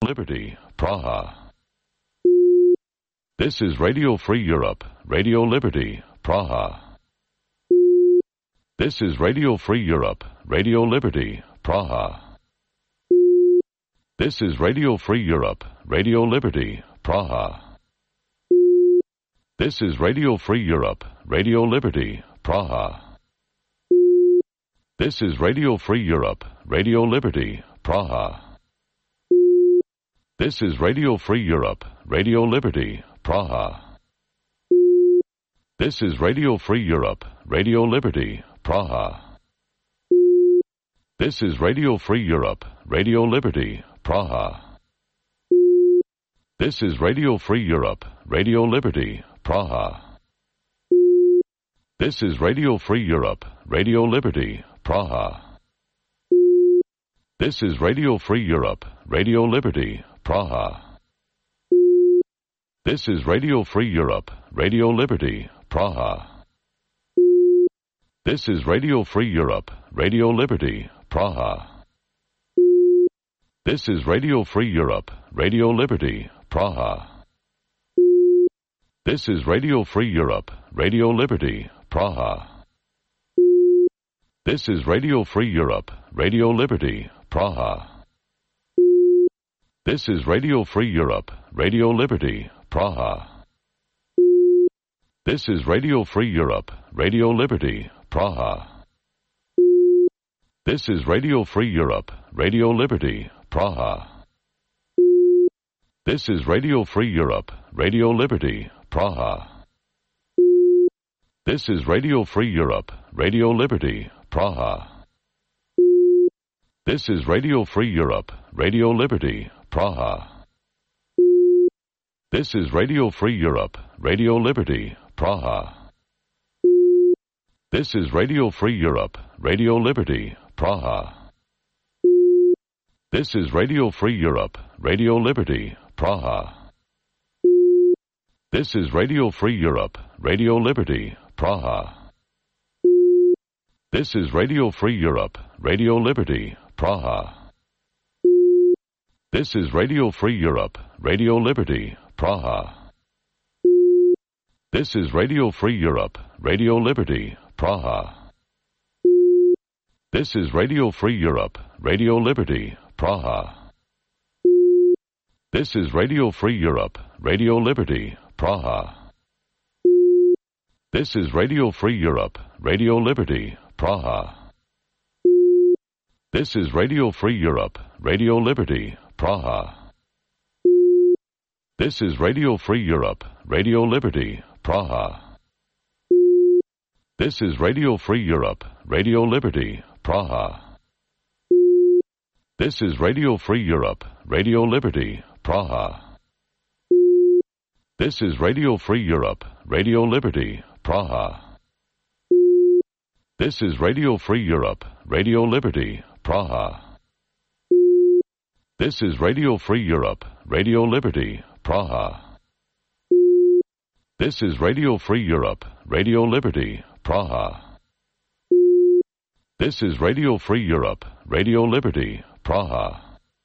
Liberty, Praha. This is Radio Free Europe, Radio Liberty, Praha. This is Radio Free Europe, Radio Liberty, Praha. This is Radio Free Europe, Radio Liberty, Praha. This is Radio Free Europe, Radio Liberty, Praha. This is Radio Free Europe, Radio Liberty, Praha. This is Radio Free Europe, Radio Liberty, Praha. This is Radio Free Europe, Radio Liberty, Praha. This is Radio Free Europe, Radio Liberty, Praha. This is Radio Free Europe, Radio Liberty, Praha. This is Radio Free Europe, Radio Liberty, Praha. This is Radio Free Europe, Radio Liberty, Praha. This is Radio Free Europe, Radio Liberty, Praha. This is Radio Free Europe, Radio Liberty, Praha. This is Radio Free Europe, Radio Liberty, Praha. This is Radio Free Europe, Radio Liberty, Praha. This is Radio Free Europe, Radio Liberty, Praha. This is Radio Free Europe, Radio Liberty, Praha. This is Radio Free Europe, Radio Liberty, Praha. This is Radio Free Europe, Radio Liberty, Praha. This is Radio Free Europe, Radio Liberty, Praha. This is Radio Free Europe, Radio Liberty, Praha. This is Radio Free Europe, Radio Liberty, Praha. This is Radio Free Europe, Radio Liberty, Praha. This is Radio Free Europe, Radio Liberty, Praha. This is Radio Free Europe, Radio Liberty, Praha. This is Radio Free Europe, Radio Liberty, Praha. This is Radio Free Europe, Radio Liberty, Praha. This is Radio Free Europe, Radio Liberty, Praha. This is Radio Free Europe, Radio Liberty, Praha. This is Radio Free Europe, Radio Liberty, Praha. This is Radio Free Europe, Radio Liberty, Praha. This is Radio Free Europe, Radio Liberty, Praha. This is Radio Free Europe, Radio Liberty, Praha. This is Radio Free Europe, Radio Liberty, Praha. This is Radio Free Europe, Radio Liberty, Praha. This is Radio Free Europe, Radio Liberty, Praha. This is Radio Free Europe, Radio Liberty, Praha. This is Radio Free Europe, Radio Liberty, Praha. This is Radio Free Europe, Radio Liberty, Praha. This is Radio Free Europe, Radio Liberty, Praha. This is Radio Free Europe, Radio Liberty, Praha.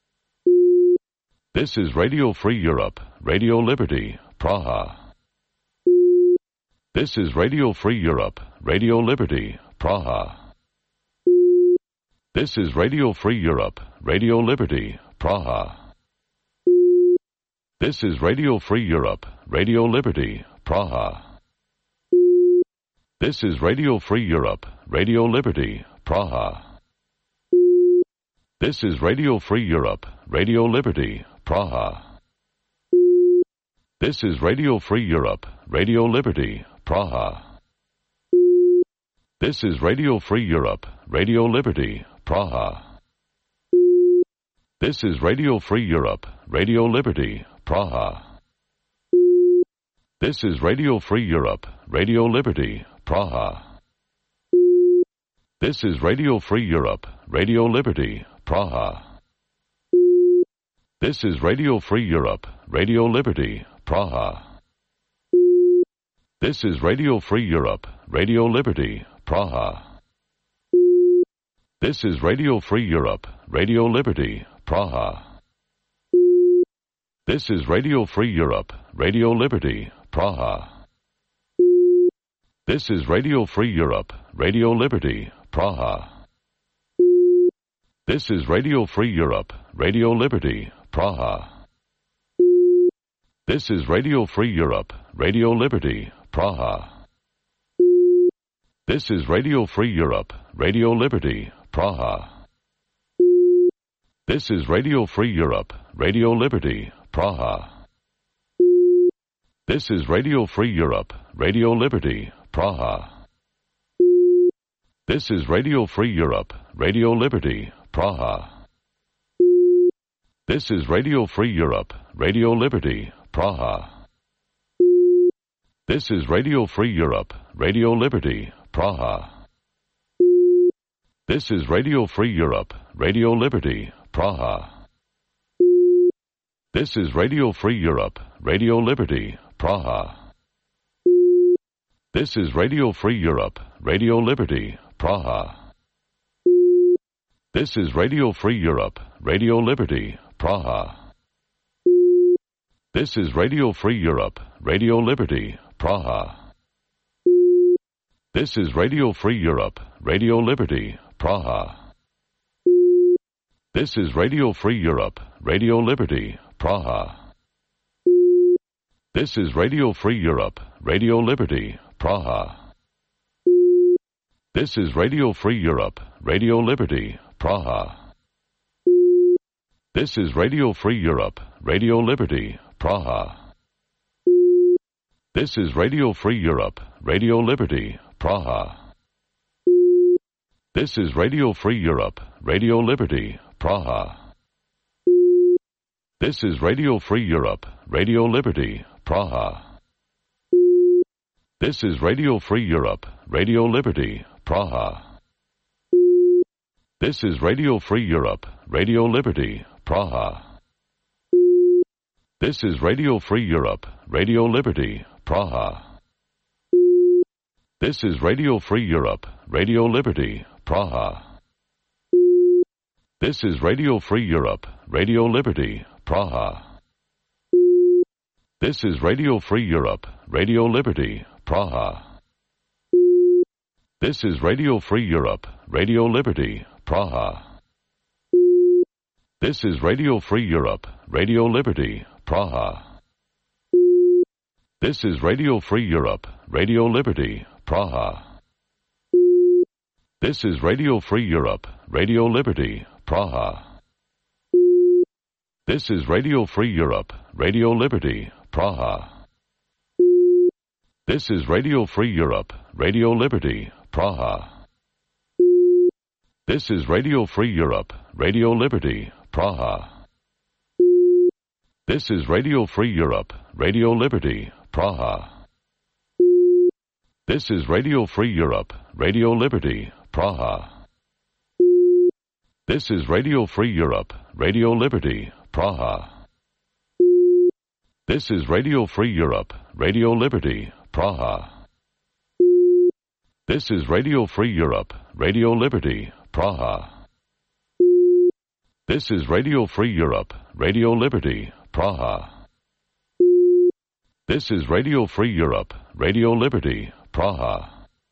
This is Radio Free Europe, Radio Liberty, Praha. This is Radio Free Europe, Radio Liberty, Praha. This is Radio Free Europe, Radio Liberty, Praha. This is Radio Free Europe, Radio Liberty, Praha. This is Radio Free Europe, Radio Liberty, Praha. This is Radio Free Europe, Radio Liberty, Praha. This is Radio Free Europe, Radio Liberty, Praha. This is Radio Free Europe, Radio Liberty, Praha. This is Radio Free Europe, Radio Liberty, Praha. This is Radio Free Europe, Radio Liberty, Praha. This is Radio Free Europe, Radio Liberty, Praha. This is Radio Free Europe, Radio Liberty, Praha. This is Radio Free Europe, Radio Liberty, Praha. This is Radio Free Europe, Radio Liberty, Praha. This is Radio Free Europe, Radio Liberty, Praha. This is Radio Free Europe, Radio Liberty, Praha. This is Radio Free Europe, Radio Liberty, Praha. This is Radio Free Europe, Radio Liberty, Praha. This is Radio Free Europe, Radio Liberty, Praha. This is Radio Free Europe, Radio Liberty, Praha. This is Radio Free Europe, Radio Liberty, Praha. This is Radio Free Europe, Radio Liberty, Praha. This is Radio Free Europe, Radio Liberty, Praha. This is Radio Free Europe, Radio Liberty, Praha. This is Radio Free Europe, Radio Liberty, Praha. This is Radio Free Europe, Radio Liberty, Praha. This is Radio Free Europe, Radio Liberty, Praha. This is Radio Free Europe, Radio Liberty, Praha. This is Radio Free Europe, Radio Liberty, Praha. This is Radio Free Europe, Radio Liberty, Praha. This is Radio Free Europe, Radio Liberty, Praha. This is Radio Free Europe, Radio Liberty, Praha. This is Radio Free Europe, Radio Liberty, Praha. This is Radio Free Europe, Radio Liberty, Praha. This is Radio Free Europe, Radio Liberty, Praha. This is Radio Free Europe, Radio Liberty, Praha. This is Radio Free Europe, Radio Liberty, Praha. This is Radio Free Europe, Radio Liberty, Praha. This is Radio Free Europe, Radio Liberty, Praha. This is Radio Free Europe, Radio Liberty, Praha. This is Radio Free Europe, Radio Liberty, Praha. This is Radio Free Europe, Radio Liberty, Praha. This is Radio Free Europe, Radio Liberty, Praha. This is Radio Free Europe, Radio Liberty, Praha. This is Radio Free Europe, Radio Liberty, Praha. This is Radio Free Europe, Radio Liberty, Praha. This is Radio Free Europe, Radio Liberty, Praha. This is Radio Free Europe, Radio Liberty, Praha. This is Radio Free Europe, Radio Liberty, Praha. This is Radio Free Europe, Radio Liberty, Praha. This is Radio Free Europe, Radio Liberty, Praha. This is Radio Free Europe, Radio Liberty, Praha. This is Radio Free Europe, Radio Liberty, Praha. This is Radio Free Europe, Radio Liberty, Praha. This is Radio Free Europe, Radio Liberty, Praha. This is Radio Free Europe, Radio Liberty, Praha. This is Radio Free Europe, Radio Liberty, Praha.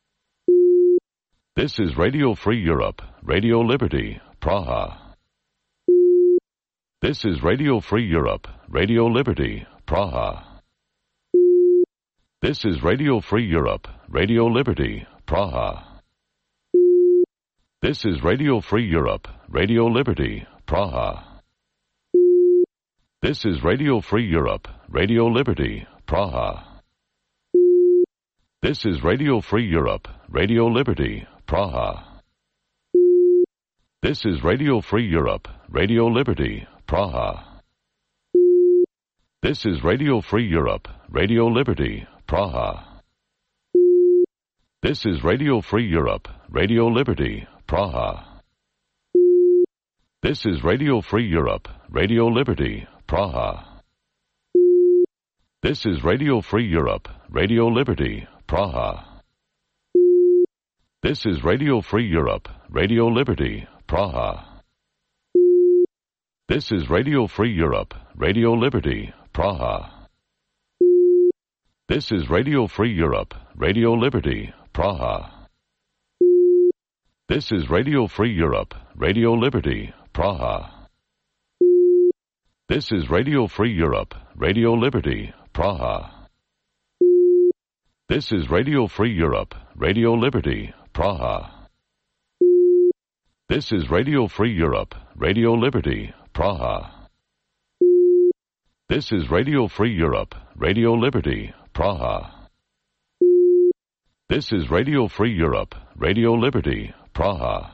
This is Radio Free Europe, Radio Liberty, Praha. This is Radio Free Europe, Radio Liberty, Praha. This is Radio Free Europe, Radio Liberty, Praha. This is Radio Free Europe, Radio Liberty, Praha. This is Radio Free Europe, Radio Liberty, Praha. This is Radio Free Europe, Radio Liberty, Praha. This is Radio Free Europe, Radio Liberty, Praha. This is Radio Free Europe, Radio Liberty, Praha. This is Radio Free Europe, Radio Liberty, Praha. This is Radio Free Europe, Radio Liberty, Praha. This is Radio Free Europe, Radio Liberty, Praha. This is Radio Free Europe, Radio Liberty, Praha. This is Radio Free Europe, Radio Liberty, Praha. This is Radio Free Europe, Radio Liberty, Praha. This is Radio Free Europe, Radio Liberty, Praha. This is Radio Free Europe, Radio Liberty, Praha. This is Radio Free Europe, Radio Liberty, Praha. This is Radio Free Europe, Radio Liberty, Praha. This is Radio Free Europe, Radio Liberty, Praha. This is Radio Free Europe, Radio Liberty, Praha.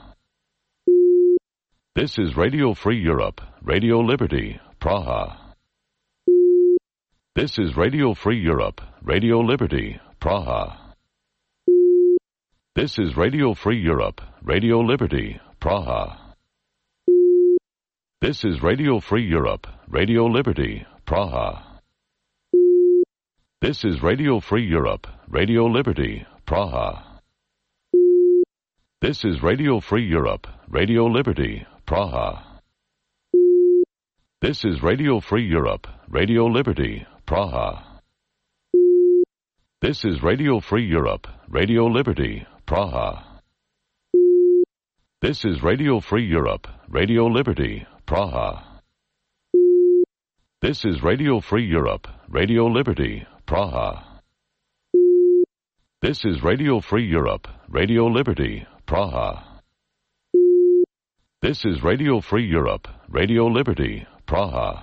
This is Radio Free Europe, Radio Liberty, Praha. This is Radio Free Europe, Radio Liberty, Praha. This is Radio Free Europe, Radio Liberty, Praha. This is Radio Free Europe, Radio Liberty, Praha. This is Radio Free Europe, Radio Liberty, Praha. This is Radio Free Europe, Radio Liberty, Praha. This is Radio Free Europe, Radio Liberty, Praha. This is Radio Free Europe, Radio Liberty, Praha. This is Radio Free Europe, Radio Liberty, Praha. This is Radio Free Europe, Radio Liberty, Praha. This is Radio Free Europe, Radio Liberty, Praha. This is Radio Free Europe, Radio Liberty, Praha.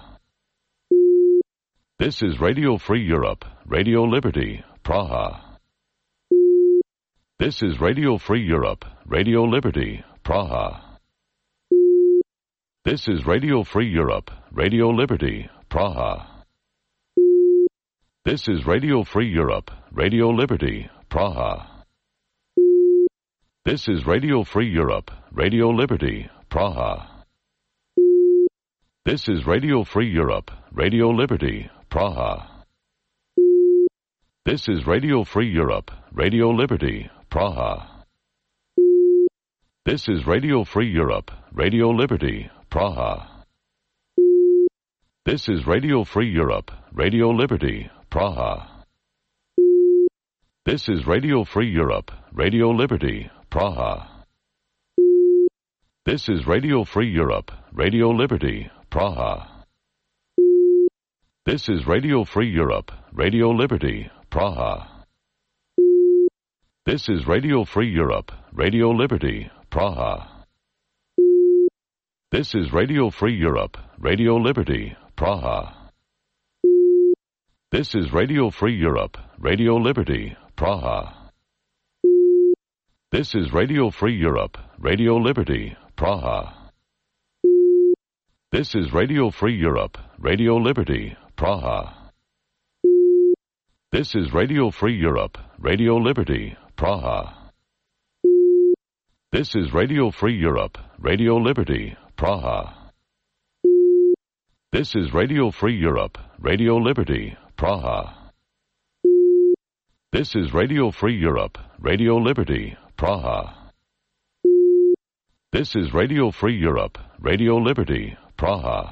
This is Radio Free Europe, Radio Liberty, Praha. This is Radio Free Europe, Radio Liberty, Praha. This is Radio Free Europe, Radio Liberty, Praha. This is Radio Free Europe, Radio Liberty, Praha. This is Radio Free Europe, Radio Liberty, Praha. This is Radio Free Europe, Radio Liberty, Praha. This is Radio Free Europe, Radio Liberty, Praha. This is Radio Free Europe, Radio Liberty, Praha. This is Radio Free Europe, Radio Liberty, Praha. This is Radio Free Europe, Radio Liberty, Praha. This is Radio Free Europe, Radio Liberty, Praha. This is Radio Free Europe, Radio Liberty, Praha. This is Radio Free Europe, Radio Liberty, Praha. This is Radio Free Europe, Radio Liberty, Praha. This is Radio Free Europe, Radio Liberty, Praha. This is Radio Free Europe, Radio Liberty, Praha. This is Radio Free Europe, Radio Liberty, Praha. This is Radio Free Europe, Radio Liberty, Praha. This is Radio Free Europe, Radio Liberty, Praha. This is Radio Free Europe, Radio Liberty, Praha. This is Radio Free Europe, Radio Liberty, Praha. This is Radio Free Europe, Radio Liberty, Praha. This is Radio Free Europe, Radio Liberty, Praha. This is Radio Free Europe, Radio Liberty, Praha. This is Radio Free Europe, Radio Liberty, Praha. This is Radio Free Europe, Radio Liberty, Praha. This is Radio Free Europe, Radio Liberty, Praha. This is Radio Free Europe, Radio Liberty, Praha.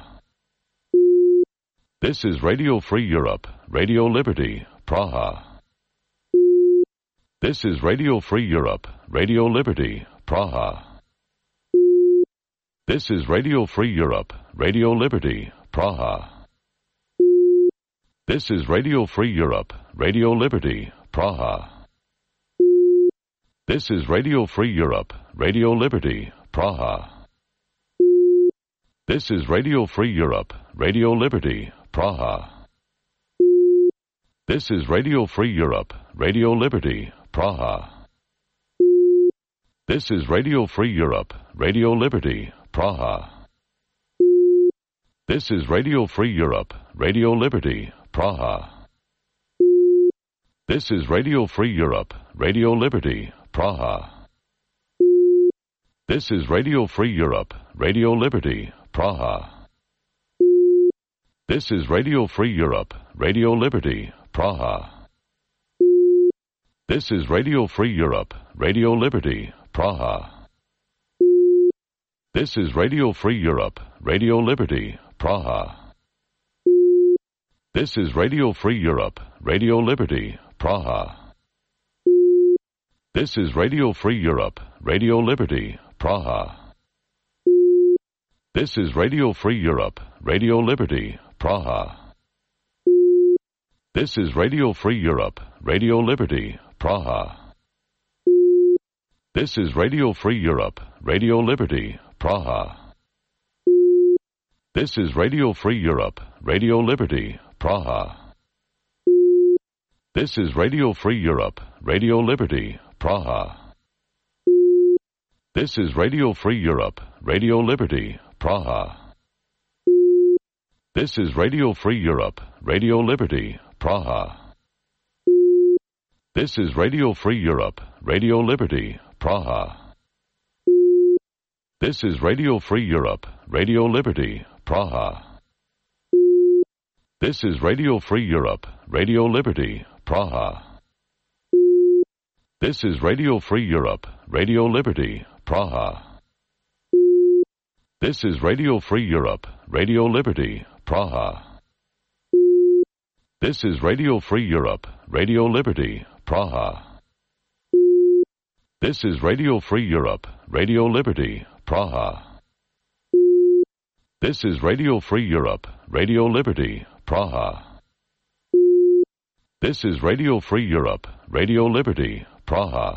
This is Radio Free Europe, Radio Liberty, Praha. This is Radio Free Europe, Radio Liberty, Praha. This is Radio Free Europe, Radio Liberty, Praha. This is Radio Free Europe, Radio Liberty, Praha. This is Radio Free Europe, Radio Liberty, Praha. This is Radio Free Europe, Radio Liberty, Praha. This is Radio Free Europe, Radio Liberty, Praha. This is Radio Free Europe, Radio Liberty, Praha. This is Radio Free Europe, Radio Liberty, Praha. This is Radio Free Europe, Radio Liberty, Praha. This is Radio Free Europe, Radio Liberty, Praha. This is Radio Free Europe, Radio Liberty, Praha. This is Radio Free Europe, Radio Liberty, Praha. This is Radio Free Europe, Radio Liberty, Praha. This is Radio Free Europe, Radio Liberty, Praha. This is Radio Free Europe, Radio Liberty, Praha. This is Radio Free Europe, Radio Liberty, Praha. This is Radio Free Europe, Radio Liberty, Praha. This is Radio Free Europe, Radio Liberty, Praha. This is Radio Free Europe, Radio Liberty, Praha. This is Radio Free Europe, Radio Liberty, Praha. This is Radio Free Europe, Radio Liberty, Praha. This is Radio Free Europe, Radio Liberty, Praha. This is Radio Free Europe, Radio Liberty, Praha. This is Radio Free Europe, Radio Liberty, Praha. This is Radio Free Europe, Radio Liberty, Praha. This is Radio Free Europe, Radio Liberty, Praha. This is Radio Free Europe, Radio Liberty, Praha. This is Radio Free Europe, Radio Liberty, Praha. This is Radio Free Europe, Radio Liberty, Praha. This is Radio Free Europe, Radio Liberty, Praha. This is Radio Free Europe, Radio Liberty, Praha.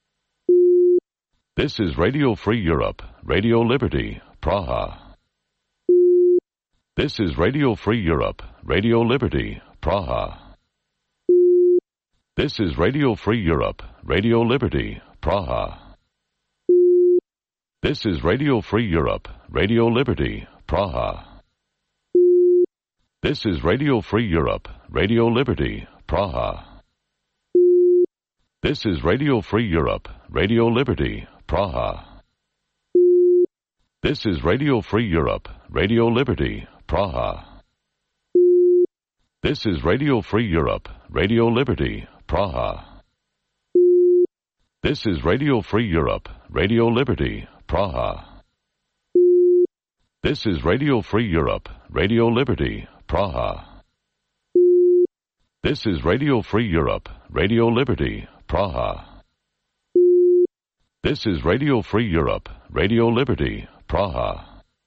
This is Radio Free Europe, Radio Liberty, Praha. This is Radio Free Europe, Radio Liberty, Praha. This is Radio Free Europe, Radio Liberty, Praha. This is Radio Free Europe, Radio Liberty, Praha. This is Radio Free Europe, Radio Liberty, Praha. This is Radio Free Europe, Radio Liberty, Praha. This is Radio Free Europe, Radio Liberty, Praha. This is Radio Free Europe, Radio Liberty, Praha. This is Radio Free Europe, Radio Liberty, Praha. This is Radio Free Europe, Radio Liberty, Praha. This is Radio Free Europe, Radio Liberty, Praha. This is Radio Free Europe, Radio Liberty, Praha.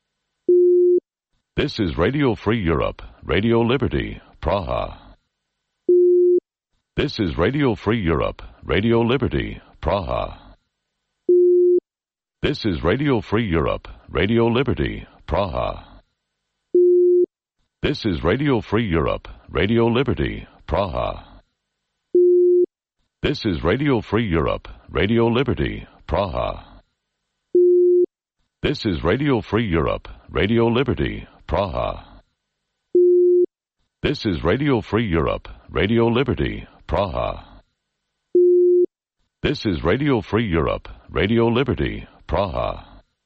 This is Radio Free Europe, Radio Liberty, Praha. This is Radio Free Europe, Radio Liberty, Praha. This is Radio Free Europe, Radio Liberty, Praha. This is Radio Free Europe, Radio Liberty, Praha. This is Radio Free Europe, Radio Liberty, Praha. This is Radio Free Europe, Radio Liberty, Praha. This is Radio Free Europe, Radio Liberty, Praha. This is Radio Free Europe, Radio Liberty, Praha.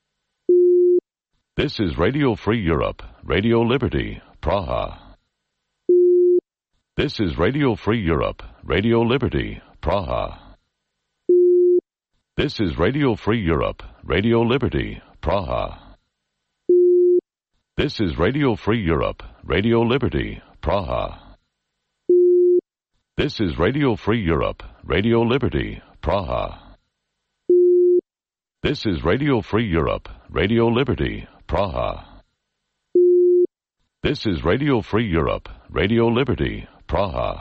This is Radio Free Europe, Radio Liberty, Praha. This is Radio Free Europe, Radio Liberty, Praha. This is Radio Free Europe, Radio Liberty, Praha. This is Radio Free Europe, Radio Liberty, Praha. This is Radio Free Europe, Radio Liberty, Praha. This is Radio Free Europe, Radio Liberty, Praha. This is Radio Free Europe, Radio Liberty, Praha.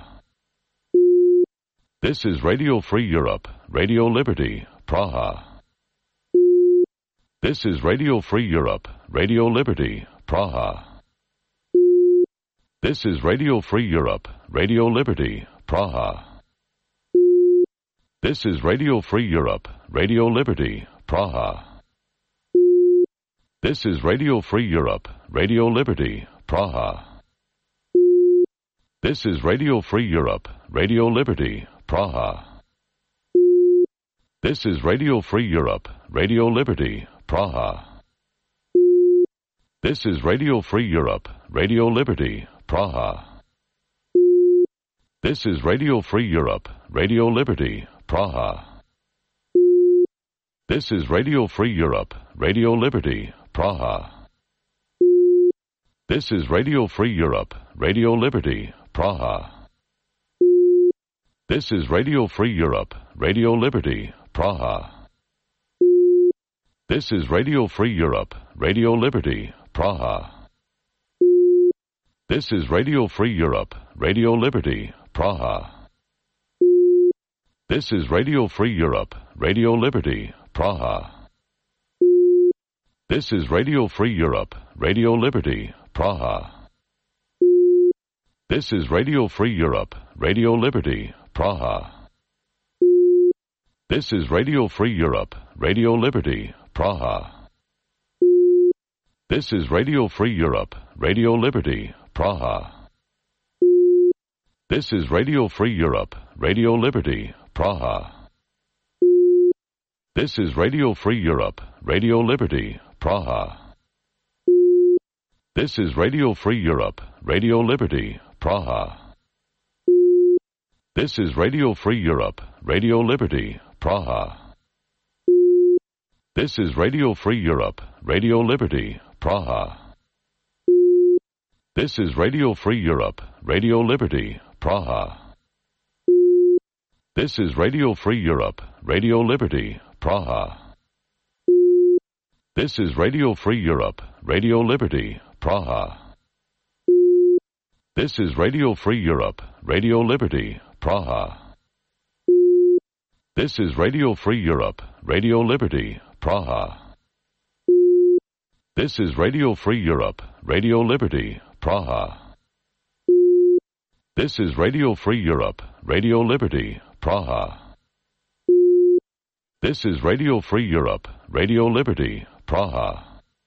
This is Radio Free Europe, Radio Liberty, Praha. This is Radio Free Europe, Radio Liberty, Praha. This is Radio Free Europe, Radio Liberty, Praha. This is Radio Free Europe, Radio Liberty, Praha. This is Radio Free Europe, Radio Liberty, Praha. This is Radio Free Europe, Radio Liberty, Praha. This is Radio Free Europe, Radio Liberty, Praha. This is Radio Free Europe, Radio Liberty, Praha. This is Radio Free Europe, Radio Liberty, Praha. This is Radio Free Europe, Radio Liberty, Praha. This is Radio Free Europe, Radio Liberty, Praha. This is Radio Free Europe, Radio Liberty, Praha. This is Radio Free Europe, Radio Liberty, Praha. This is Radio Free Europe, Radio Liberty, Praha. This is Radio Free Europe, Radio Liberty, Praha. This is Radio Free Europe, Radio Liberty, Praha. This is Radio Free Europe, Radio Liberty, Praha. This is Radio Free Europe, Radio Liberty, Praha. This is Radio Free Europe, Radio Liberty, Praha. This is Radio Free Europe, Radio Liberty, Praha. This is Radio Free Europe, Radio Liberty, Praha. This is Radio Free Europe, Radio Liberty, Praha. This is Radio Free Europe, Radio Liberty, Praha. This is Radio Free Europe, Radio Liberty, Praha. This is Radio Free Europe, Radio Liberty, Praha. This is Radio Free Europe, Radio Liberty, Praha. This is Radio Free Europe, Radio Liberty, Praha. This is Radio Free Europe, Radio Liberty, Praha. This is Radio Free Europe, Radio Liberty, Praha. This is Radio Free Europe, Radio Liberty, Praha. This is Radio Free Europe, Radio Liberty, Praha. This is Radio Free Europe, Radio Liberty, Praha.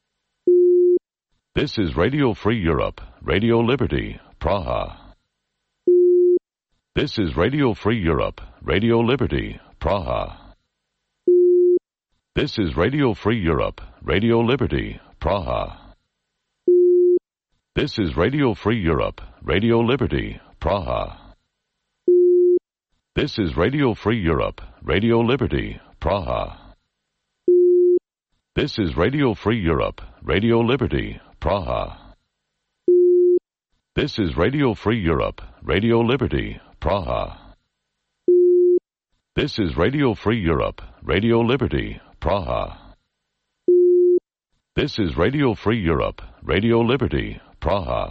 This is Radio Free Europe, Radio Liberty, Praha. This is Radio Free Europe, Radio Liberty, Praha. This is Radio Free Europe, Radio Liberty, Praha. This is Radio Free Europe, Radio Liberty, Praha. This is Radio Free Europe, Radio Liberty, Praha. This is Radio Free Europe, Radio Liberty, Praha. This is Radio Free Europe, Radio Liberty, Praha. This is Radio Free Europe, Radio Liberty, Praha. This is Radio Free Europe, Radio Liberty, Praha.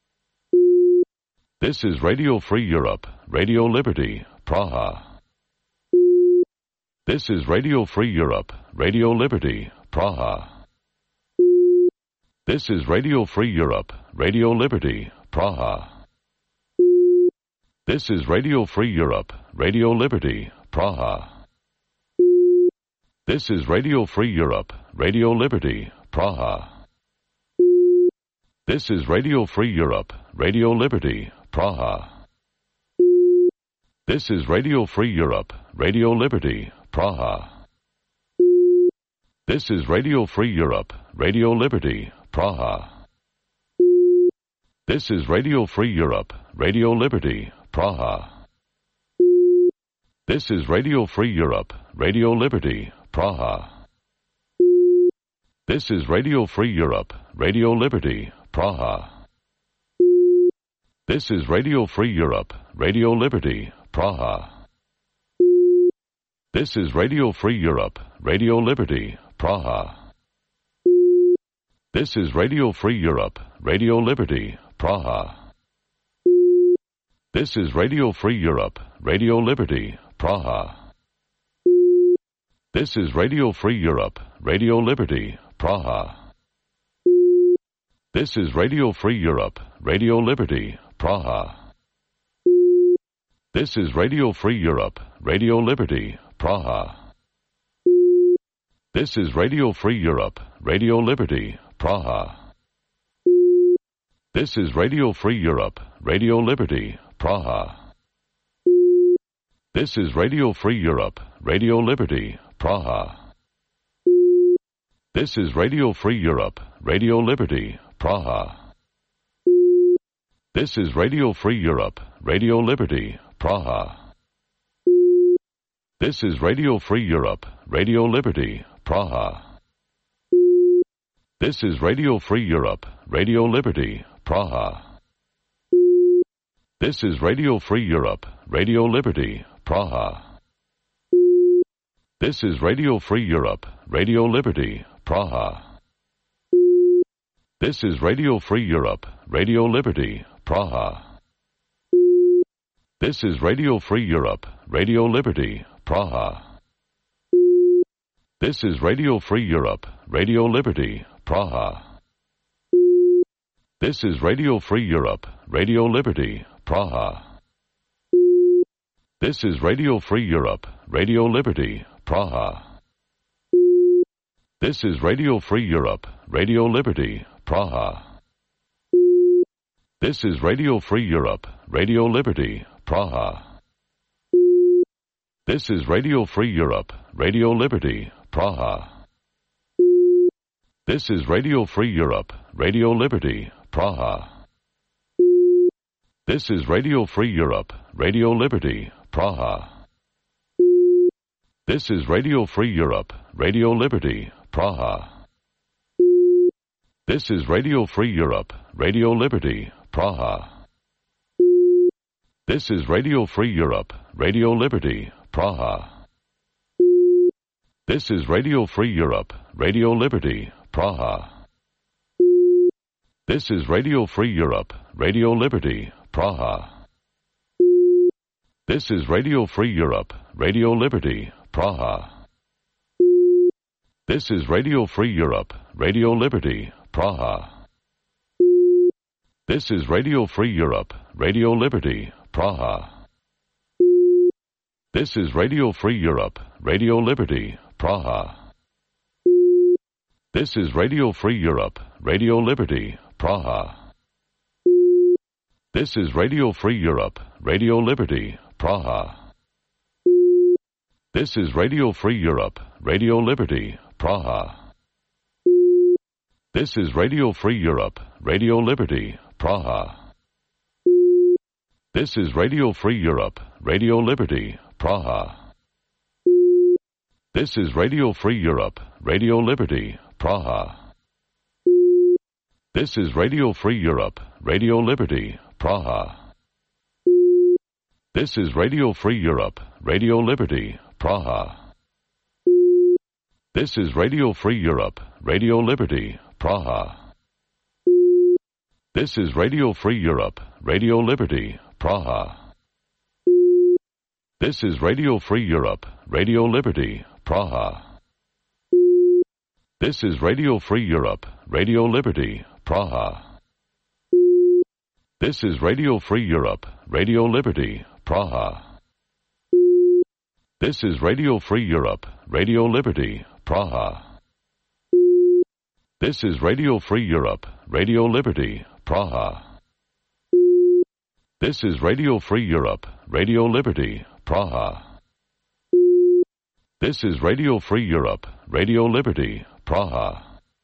This is Radio Free Europe, Radio Liberty, Praha. This is Radio Free Europe, Radio Liberty, Praha. This is Radio Free Europe, Radio Liberty, Praha. This is Radio Free Europe, Radio Liberty, Praha. This is Radio Free Europe, Radio Liberty, Praha. This is Radio Free Europe, Radio Liberty, Praha. This is Radio Free Europe, Radio Liberty, Praha. This is Radio Free Europe, Radio Liberty, Praha. This is Radio Free Europe, Radio Liberty, Praha. This is Radio Free Europe, Radio Liberty, Praha. This is Radio Free Europe, Radio Liberty, Praha. This is Radio Free Europe, Radio Liberty, Praha. This is Radio Free Europe, Radio Liberty, Praha. This is Radio Free Europe, Radio Liberty, Praha. This is Radio Free Europe, Radio Liberty, Praha. This is Radio Free Europe, Radio Liberty, Praha. This is Radio Free Europe, Radio Liberty, Praha. This is Radio Free Europe, Radio Liberty, Praha. This is Radio Free Europe, Radio Liberty, Praha. This is Radio Free Europe, Radio Liberty, Praha. This is Radio Free Europe, Radio Liberty, Praha. This is Radio Free Europe, Radio Liberty, Praha. This is Radio Free Europe, Radio Liberty, Praha. This is Radio Free Europe, Radio Liberty, Praha. This is Radio Free Europe, Radio Liberty, Praha. This is Radio Free Europe, Radio Liberty, Praha. This is Radio Free Europe, Radio Liberty, Praha. This is Radio Free Europe, Radio Liberty, Praha. This is Radio Free Europe, Radio Liberty, Praha. This is Radio Free Europe, Radio Liberty, Praha. This is Radio Free Europe, Radio Liberty, Praha. This is Radio Free Europe, Radio Liberty, Praha. This is Radio Free Europe, Radio Liberty, Praha. This is Radio Free Europe, Radio Liberty, Praha. This is Radio Free Europe, Radio Liberty, Praha. This is Radio Free Europe, Radio Liberty, Praha. This is Radio Free Europe, Radio Liberty, Praha. This is Radio Free Europe, Radio Liberty, Praha. This is Radio Free Europe, Radio Liberty, Praha. This is Radio Free Europe, Radio Liberty, Praha. This is Radio Free Europe, Radio Liberty, Praha. This is Radio Free Europe, Radio Liberty, Praha. This is Radio Free Europe, Radio Liberty, Praha. This is Radio Free Europe, Radio Liberty, Praha. This is Radio Free Europe, Radio Liberty, Praha. This is Radio Free Europe, Radio Liberty, Praha. This is Radio Free Europe, Radio Liberty, Praha. This is Radio Free Europe, Radio Liberty, Praha. This is Radio Free Europe, Radio Liberty, Praha. This is Radio Free Europe, Radio Liberty, Praha. This is Radio Free Europe, Radio Liberty, Praha. This is Radio Free Europe, Radio Liberty, Praha. This is Radio Free Europe, Radio Liberty, Praha. This is Radio Free Europe, Radio Liberty, Praha. This is Radio Free Europe, Radio Liberty, Praha. This is Radio Free Europe, Radio Liberty, Praha. This is Radio Free Europe, Radio Liberty, Praha. This is Radio Free Europe, Radio Liberty, Praha. This is Radio Free Europe, Radio Liberty, Praha. This is Radio Free Europe, Radio Liberty, Praha. This is Radio Free Europe, Radio Liberty, Praha. This is Radio Free Europe, Radio Liberty, Praha. This is Radio Free Europe, Radio Liberty, Praha.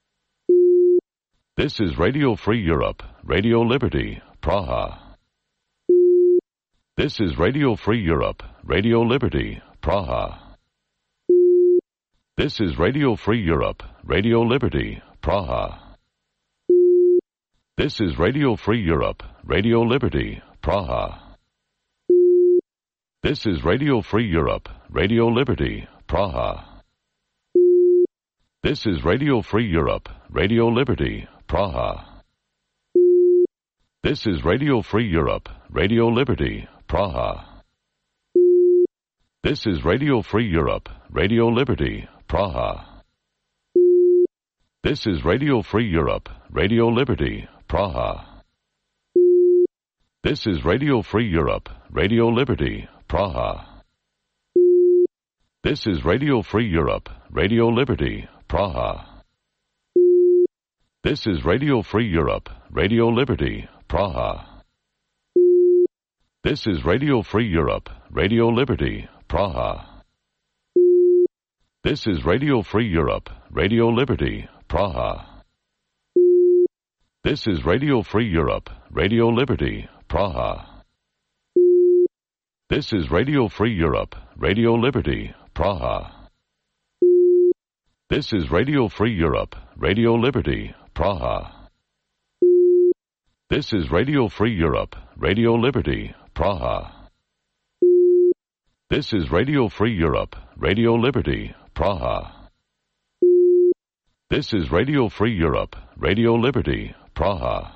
This is Radio Free Europe, Radio Liberty, Praha. This is Radio Free Europe, Radio Liberty, Praha. This is Radio Free Europe, Radio Liberty, Praha. This is Radio Free Europe, Radio Liberty, Praha. This is Radio Free Europe, Radio Liberty, Praha. This is Radio Free Europe, Radio Liberty, Praha. This is Radio Free Europe, Radio Liberty, Praha. This is Radio Free Europe, Radio Liberty, Praha. This is Radio Free Europe, Radio Liberty, Praha. This is Radio Free Europe, Radio Liberty, Praha. This is Radio Free Europe, Radio Liberty, Praha. This is Radio Free Europe, Radio Liberty, Praha. This is Radio Free Europe, Radio Liberty, Praha. This is Radio Free Europe, Radio Liberty, Praha. This is Radio Free Europe, Radio Liberty, Praha. This is Radio Free Europe, Radio Liberty, Praha. This is Radio Free Europe, Radio Liberty, Praha. This is Radio Free Europe, Radio Liberty, Praha. This is Radio Free Europe, Radio Liberty, Praha. This is Radio Free Europe, Radio Liberty, Praha.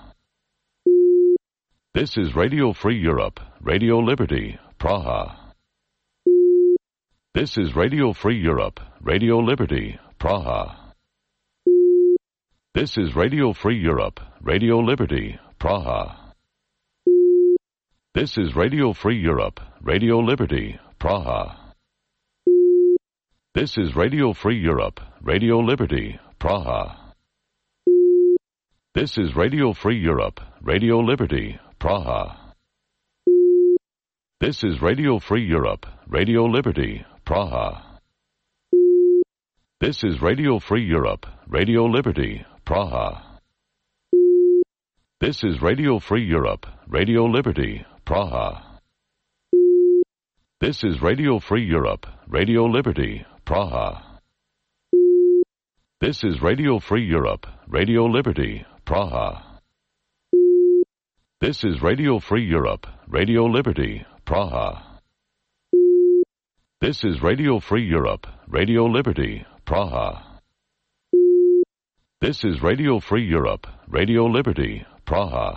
This is Radio Free Europe, Radio Liberty, Praha. This is Radio Free Europe, Radio Liberty, Praha. This is Radio Free Europe, Radio Liberty, Praha. This is Radio Free Europe, Radio Liberty, Praha. This is Radio Free Europe, Radio Liberty, Praha. This is Radio Free Europe, Radio Liberty, Praha. This is Radio Free Europe, Radio Liberty, Praha. This is Radio Free Europe, Radio Liberty, Praha. This is Radio Free Europe, Radio Liberty, Praha. This is Radio Free Europe, Radio Liberty, Praha. This is Radio Free Europe, Radio Liberty, Praha. This is Radio Free Europe, Radio Liberty, Praha. This is Radio Free Europe, Radio Liberty, Praha. This is Radio Free Europe, Radio Liberty, Praha.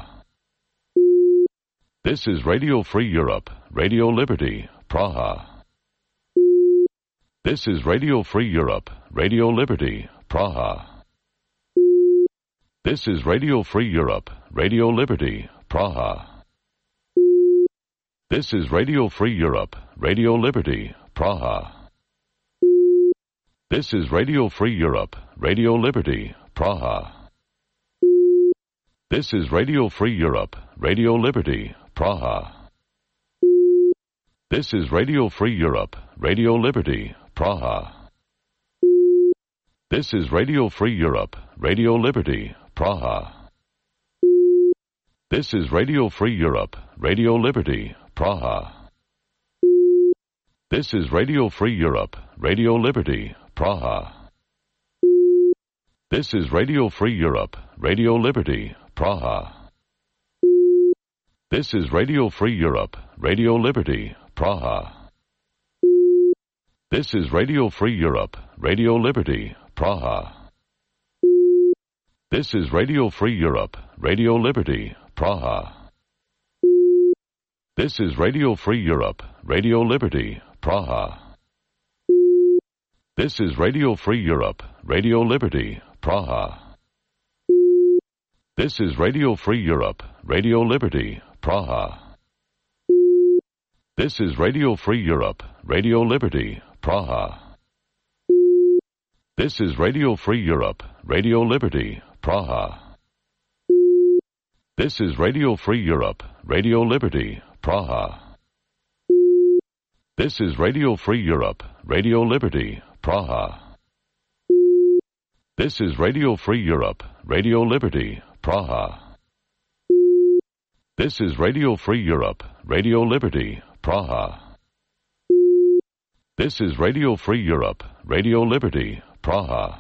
This is Radio Free Europe, Radio Liberty, Praha. This is Radio Free Europe, Radio Liberty, Praha. This is Radio Free Europe, Radio Liberty, Praha. This is Radio Free Europe, Radio Liberty, Praha. This is Radio Free Europe, Radio Liberty, Praha. This is Radio Free Europe, Radio Liberty, Praha. This is Radio Free Europe, Radio Liberty, Praha. This is Radio Free Europe, Radio Liberty, Praha. This is Radio Free Europe, Radio Liberty, Praha. This is Radio Free Europe, Radio Liberty, Praha. This is Radio Free Europe, Radio Liberty, Praha. This is Radio Free Europe, Radio Liberty, Praha. This is Radio Free Europe, Radio Liberty, Praha. This is Radio Free Europe, Radio Liberty, Praha. This is Radio Free Europe, Radio Liberty, Praha. This is Radio Free Europe, Radio Liberty, Praha. This is Radio Free Europe, Radio Liberty, Praha. This is Radio Free Europe, Radio Liberty, Praha. This is Radio Free Europe, Radio Liberty, Praha. This is Radio Free Europe, Radio Liberty, Praha. This is Radio Free Europe, Radio Liberty, Praha. This is Radio Free Europe, Radio Liberty, Praha. This is Radio Free Europe, Radio Liberty, Praha. This is Radio Free Europe, Radio Liberty, Praha.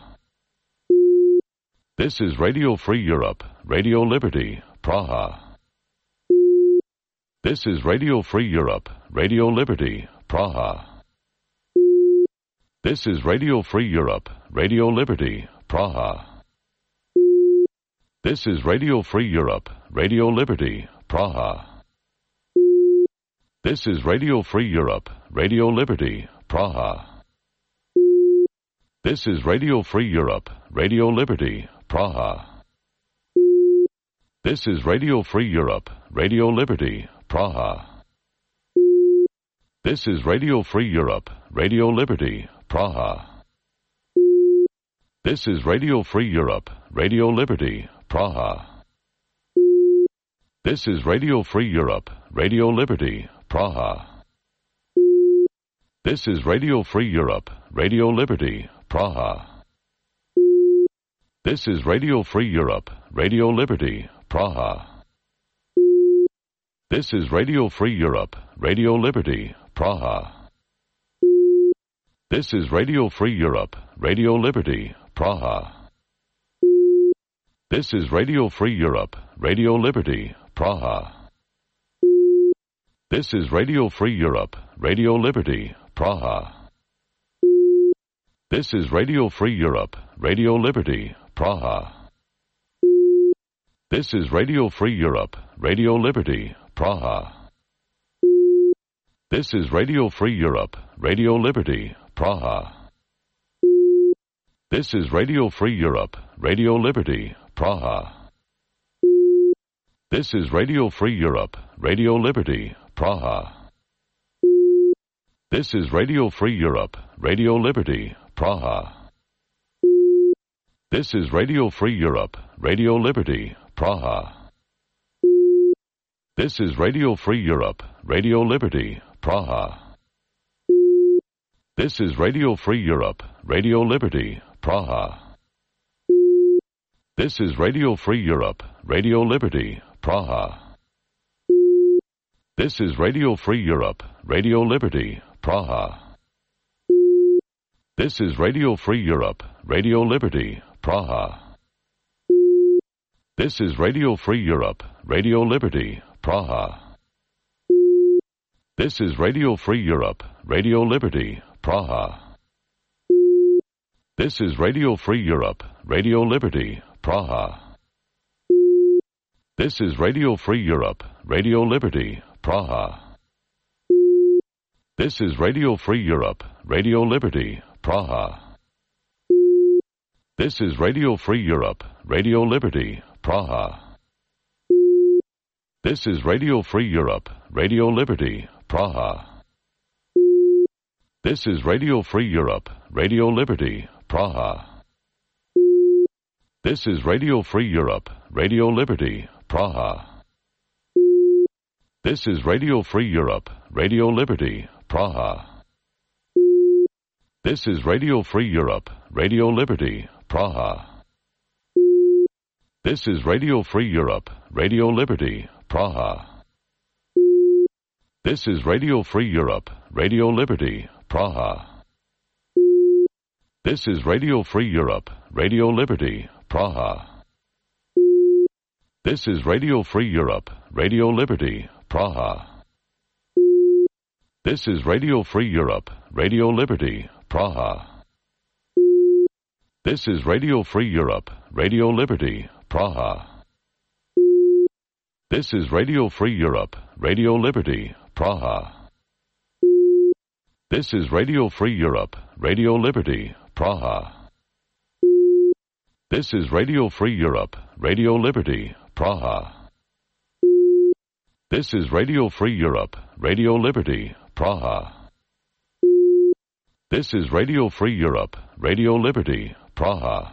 This is Radio Free Europe, Radio Liberty, Praha. This is Radio Free Europe, Radio Liberty, Praha. This is Radio Free Europe, Radio Liberty, Praha. This is Radio Free Europe, Radio Liberty, Praha. This is Radio Free Europe, Radio Liberty, Praha. This is Radio Free Europe, Radio Liberty, Praha. This is Radio Free Europe, Radio Liberty, Praha. This is Radio Free Europe, Radio Liberty, Praha. This is Radio Free Europe, Radio Liberty, Praha. This is Radio Free Europe, Radio Liberty, Praha. This is Radio Free Europe, Radio Liberty, Praha. This is Radio Free Europe, Radio Liberty, Praha. This is Radio Free Europe, Radio Liberty, Praha. This is Radio Free Europe, Radio Liberty, Praha. This is Radio Free Europe, Radio Liberty, Praha. This is Radio Free Europe, Radio Liberty, Praha. This is Radio Free Europe, Radio Liberty, Praha. This is Radio Free Europe, Radio Liberty, Praha. This is Radio Free Europe, Radio Liberty, Praha. This is Radio Free Europe, Radio Liberty, Praha. This is Radio Free Europe, Radio Liberty, Praha. This is Radio Free Europe, Radio Liberty, Praha. This is Radio Free Europe, Radio Liberty, Praha. This is Radio Free Europe, Radio Liberty, Praha. This is Radio Free Europe, Radio Liberty, Praha. This is Radio Free Europe, Radio Liberty, Praha. This is Radio Free Europe, Radio Liberty, Praha. This is Radio Free Europe, Radio Liberty, Praha. This is Radio Free Europe, Radio Liberty, Praha. This is Radio Free Europe, Radio Liberty, Praha. This is Radio Free Europe, Radio Liberty, Praha. This is Radio Free Europe, Radio Liberty, Praha. This is Radio Free Europe, Radio Liberty, Praha. This is Radio Free Europe, Radio Liberty, Praha. This is Radio Free Europe, Radio Liberty, Praha. This is Radio Free Europe, Radio Liberty, Praha. This is Radio Free Europe, Radio Liberty, Praha. This is Radio Free Europe, Radio Liberty, Praha. This is Radio Free Europe, Radio Liberty, Praha. This is Radio Free Europe, Radio Liberty, Praha. This is Radio Free Europe, Radio Liberty, Praha. This is Radio Free Europe, Radio Liberty, Praha. This is Radio Free Europe, Radio Liberty, Praha. This is Radio Free Europe, Radio Liberty, Praha. This is Radio Free Europe, Radio Liberty, Praha. This is Radio Free Europe, Radio Liberty, Praha. This is Radio Free Europe, Radio Liberty, Praha. This is Radio Free Europe, Radio Liberty, Praha. This is Radio Free Europe, Radio Liberty, Praha. This is Radio Free Europe, Radio Liberty, Praha.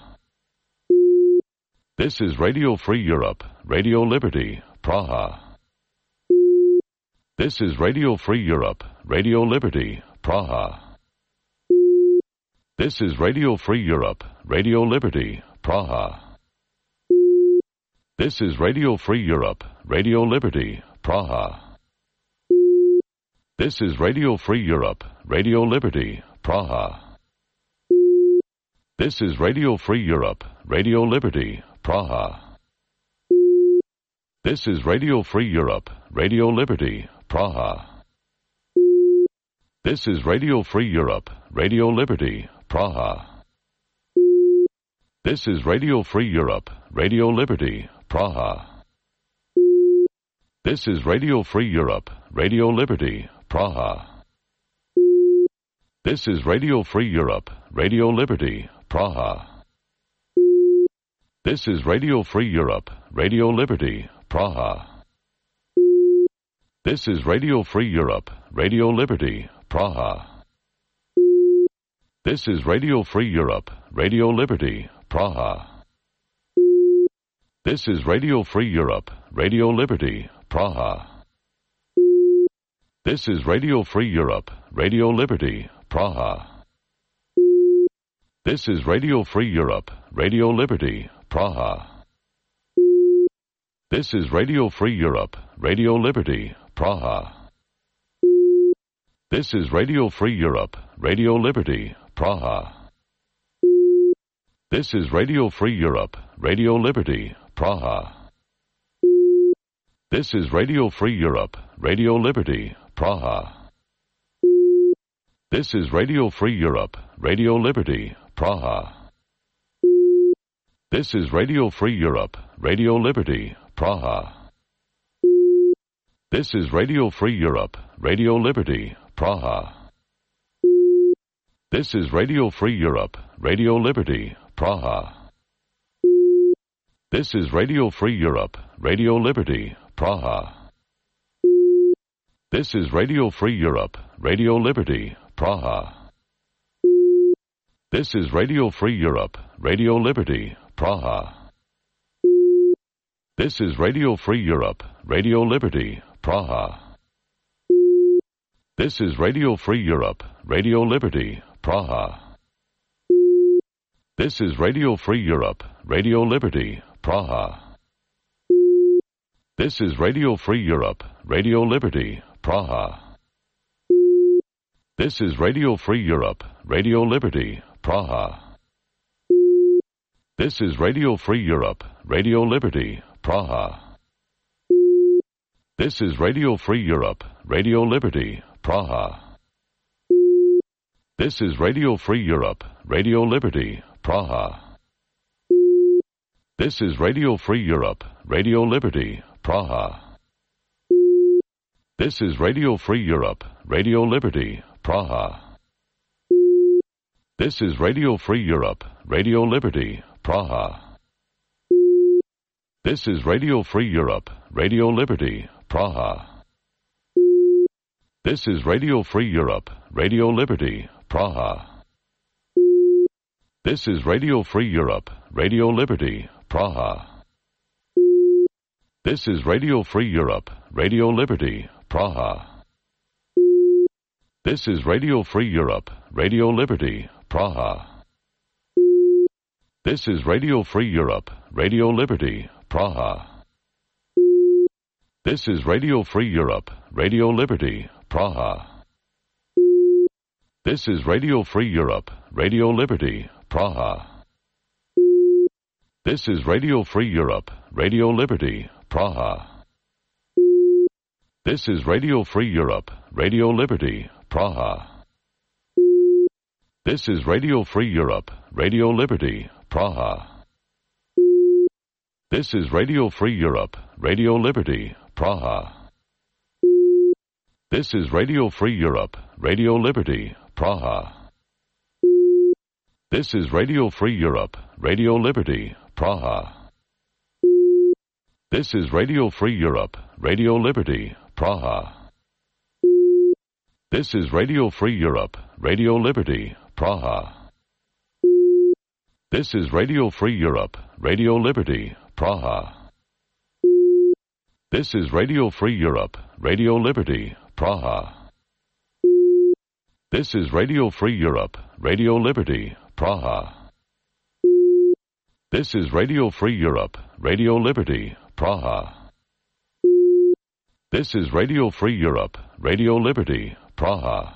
This is Radio Free Europe, Radio Liberty, Praha. This is Radio Free Europe, Radio Liberty, Praha. This is Radio Free Europe, Radio Liberty, Praha. This is Radio Free Europe, Radio Liberty, Praha. This is Radio Free Europe, Radio Liberty, Praha. This is Radio Free Europe, Radio Liberty, Praha. This is Radio Free Europe, Radio Liberty, Praha. This is Radio Free Europe, Radio Liberty, Praha. This is Radio Free Europe, Radio Liberty, Praha. This is Radio Free Europe, Radio Liberty, Praha. This is Radio Free Europe, Radio Liberty, Praha. This is Radio Free Europe, Radio Liberty, Praha. This is Radio Free Europe, Radio Liberty, Praha. This is Radio Free Europe, Radio Liberty, Praha. This is Radio Free Europe, Radio Liberty, Praha. This is Radio Free Europe, Radio Liberty, Praha. This is Radio Free Europe, Radio Liberty, Praha. This is Radio Free Europe, Radio Liberty, Praha. This is Radio Free Europe, Radio Liberty, Praha. This is Radio Free Europe, Radio Liberty, Praha. This is Radio Free Europe, Radio Liberty, Praha. This is Radio Free Europe, Radio Liberty, Praha. This is Radio Free Europe, Radio Liberty, Praha. This is Radio Free Europe, Radio Liberty, Praha. This is Radio Free Europe, Radio Liberty, Praha. This is Radio Free Europe, Radio Liberty, Praha. This is Radio Free Europe, Radio Liberty, Praha. This is Radio Free Europe, Radio Liberty, Praha. This is Radio Free Europe, Radio Liberty, Praha. This is Radio Free Europe, Radio Liberty, Praha. This is Radio Free Europe, Radio Liberty, Praha. This is Radio Free Europe, Radio Liberty, Praha. This is Radio Free Europe, Radio Liberty, Praha. This is Radio Free Europe, Radio Liberty, Praha. This is Radio Free Europe, Radio Liberty, Praha. This is Radio Free Europe, Radio Liberty, Praha. This is Radio Free Europe, Radio Liberty, Praha. This is Radio Free Europe, Radio Liberty, Praha. This is Radio Free Europe, Radio Liberty, Praha. This is Radio Free Europe, Radio Liberty, Praha. This is Radio Free Europe, Radio Liberty, Praha. This is Radio Free Europe, Radio Liberty, Praha. This is Radio Free Europe, Radio Liberty, Praha. This is Radio Free Europe, Radio Liberty, Praha. This is Radio Free Europe, Radio Liberty, Praha. This is Radio Free Europe, Radio Liberty, Praha. This is Radio Free Europe, Radio Liberty, Praha. This is Radio Free Europe, Radio Liberty, Praha. This is Radio Free Europe, Radio Liberty, Praha. This is Radio Free Europe, Radio Liberty, Praha. This is Radio Free Europe, Radio Liberty, Praha. This is Radio Free Europe, Radio Liberty, Praha. This is Radio Free Europe, Radio Liberty, Praha. This is Radio Free Europe, Radio Liberty, Praha. This is Radio Free Europe, Radio Liberty, Praha. This is Radio Free Europe, Radio Liberty, Praha. This is Radio Free Europe, Radio Liberty, Praha. This is Radio Free Europe, Radio Liberty, Praha. This is Radio Free Europe, Radio Liberty, Praha. This is Radio Free Europe, Radio Liberty, Praha.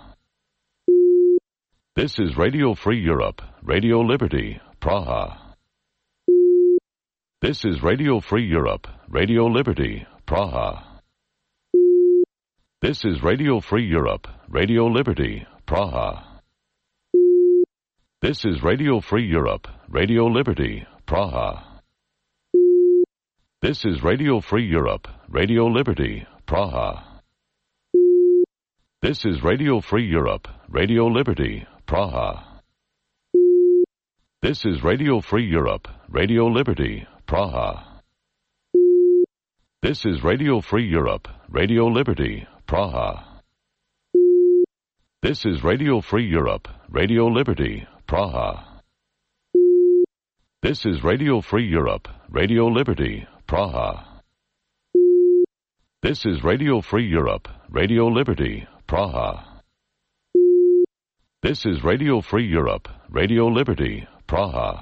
This is Radio Free Europe, Radio Liberty, Praha. This is Radio Free Europe, Radio Liberty, Praha. This is Radio Free Europe, Radio Liberty, Praha. This is Radio Free Europe, Radio Liberty, Praha. This is Radio Free Europe, Radio Liberty, Praha. This is Radio Free Europe, Radio Liberty, Praha. This is Radio Free Europe, Radio Liberty, Praha. This is Radio Free Europe, Radio Liberty, Praha. This is Radio Free Europe, Radio Liberty, Praha. This is Radio Free Europe, Radio Liberty, Praha. This is Radio Free Europe, Radio Liberty, Praha. This is Radio Free Europe, Radio Liberty, Praha.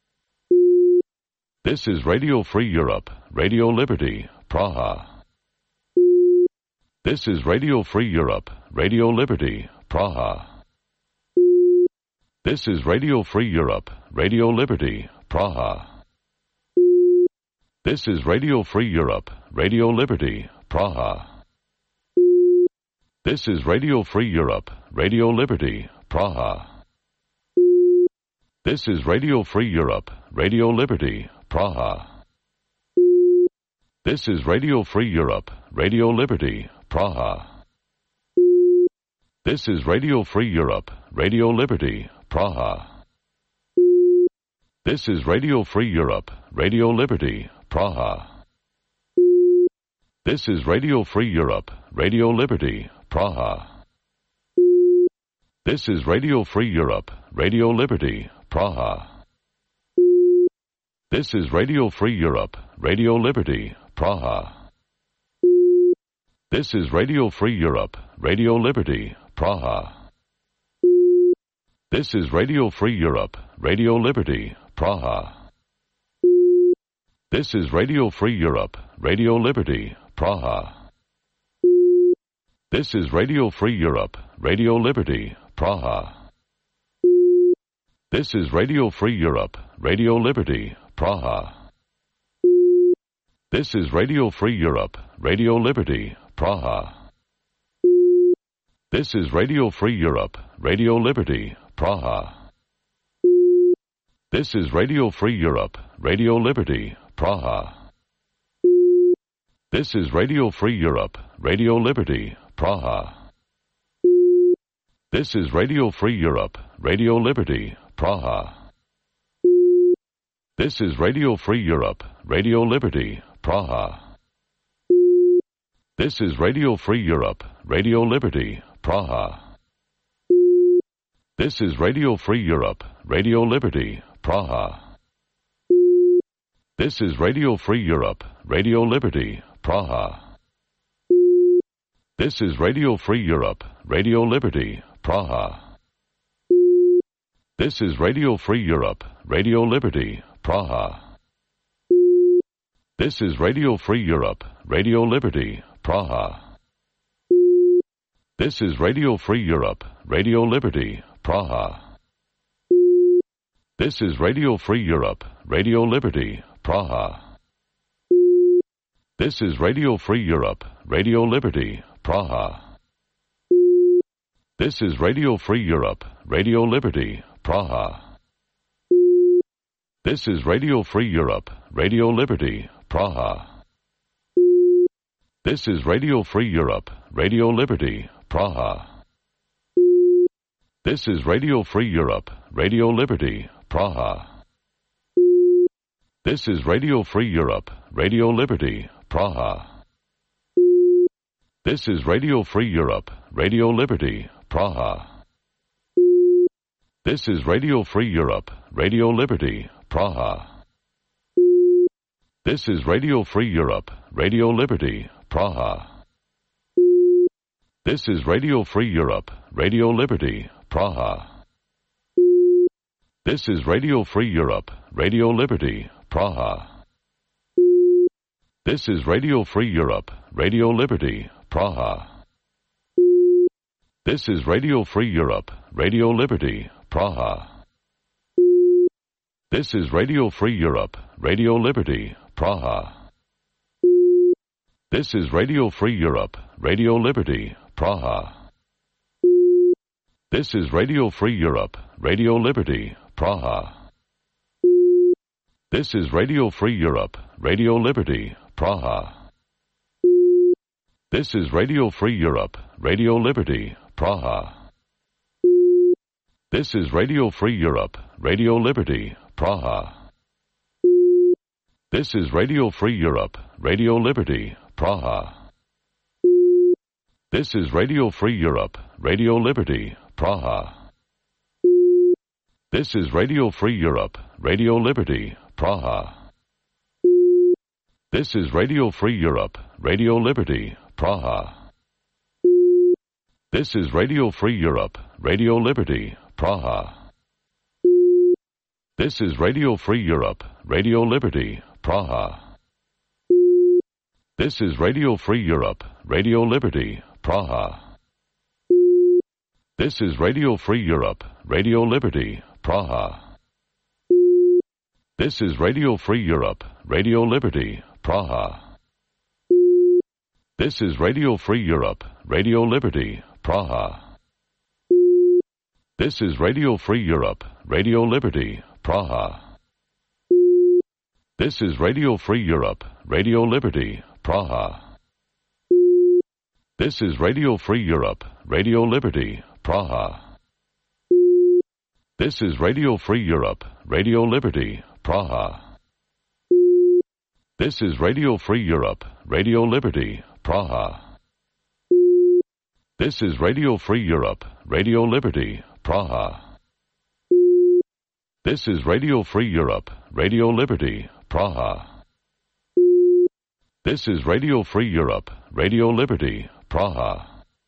This is Radio Free Europe, Radio Liberty, Praha. This is Radio Free Europe, Radio Liberty, Praha. This is Radio Free Europe, Radio Liberty, Praha. This is Radio Free Europe, Radio Liberty, Praha. This is Radio Free Europe, Radio Liberty, Praha. This is Radio Free Europe, Radio Liberty, Praha. This is Radio Free Europe, Radio Liberty, Praha. This is Radio Free Europe, Radio Liberty, Praha. This is Radio Free Europe, Radio Liberty, Praha. This is Radio Free Europe, Radio Liberty, Praha. This is Radio Free Europe, Radio Liberty, Praha. This is Radio Free Europe, Radio Liberty, Praha. This is Radio Free Europe, Radio Liberty, Praha. This is Radio Free Europe, Radio Liberty, Praha. This is Radio Free Europe, Radio Liberty, Praha. This is Radio Free Europe, Radio Liberty, Praha. This is Radio Free Europe, Radio Liberty, Praha. This is Radio Free Europe, Radio Liberty, Praha. This is Radio Free Europe, Radio Liberty, Praha. This is Radio Free Europe, Radio Liberty, Praha. This is Radio Free Europe, Radio Liberty, Praha. This is Radio Free Europe, Radio Liberty, Praha. This is Radio Free Europe, Radio Liberty, Praha. This is Radio Free Europe, Radio Liberty, Praha. This is Radio Free Europe, Radio Liberty, Praha. This is Radio Free Europe, Radio Liberty, Praha. This is Radio Free Europe, Radio Liberty, Praha. This is Radio Free Europe, Radio Liberty, Praha. This is Radio Free Europe, Radio Liberty, Praha. This is Radio Free Europe, Radio Liberty, Praha. This is Radio Free Europe, Radio Liberty, Praha. This is Radio Free Europe, Radio Liberty, Praha. This is Radio Free Europe, Radio Liberty, Praha. This is Radio Free Europe, Radio Liberty, Praha. This is Radio Free Europe, Radio Liberty, Praha. This is Radio Free Europe, Radio Liberty, Praha. This is Radio Free Europe, Radio Liberty, Praha. This is Radio Free Europe, Radio Liberty, Praha. This is Radio Free Europe, Radio Liberty, Praha. This is Radio Free Europe, Radio Liberty, Praha. This is Radio Free Europe, Radio Liberty, Praha. This is Radio Free Europe, Radio Liberty, Praha. This is Radio Free Europe, Radio Liberty, Praha. This is Radio Free Europe, Radio Liberty, Praha. This is Radio Free Europe, Radio Liberty, Praha. This is Radio Free Europe, Radio Liberty, Praha. This is Radio Free Europe, Radio Liberty, Praha. This is Radio Free Europe, Radio Liberty, Praha. This is Radio Free Europe, Radio Liberty, Praha. This is Radio Free Europe, Radio Liberty, Praha. This is Radio Free Europe, Radio Liberty, Praha. This is Radio Free Europe, Radio Liberty, Praha. This is Radio Free Europe, Radio Liberty, Praha. This is Radio Free Europe, Radio Liberty, Praha. This is Radio Free Europe, Radio Liberty, Praha. This is Radio Free Europe, Radio Liberty, Praha. This is Radio Free Europe, Radio Liberty, Praha. This is Radio Free Europe, Radio Liberty, Praha. This is Radio Free Europe, Radio Liberty, Praha. This is Radio Free Europe, Radio Liberty, Praha. This is Radio Free Europe, Radio Liberty, Praha. This is Radio Free Europe, Radio Liberty, Praha. This is Radio Free Europe, Radio Liberty, Praha. This is Radio Free Europe, Radio Liberty, Praha. This is Radio Free Europe, Radio Liberty, Praha. This is Radio Free Europe, Radio Liberty, Praha. This is Radio Free Europe, Radio Liberty, Praha. This is Radio Free Europe, Radio Liberty, Praha.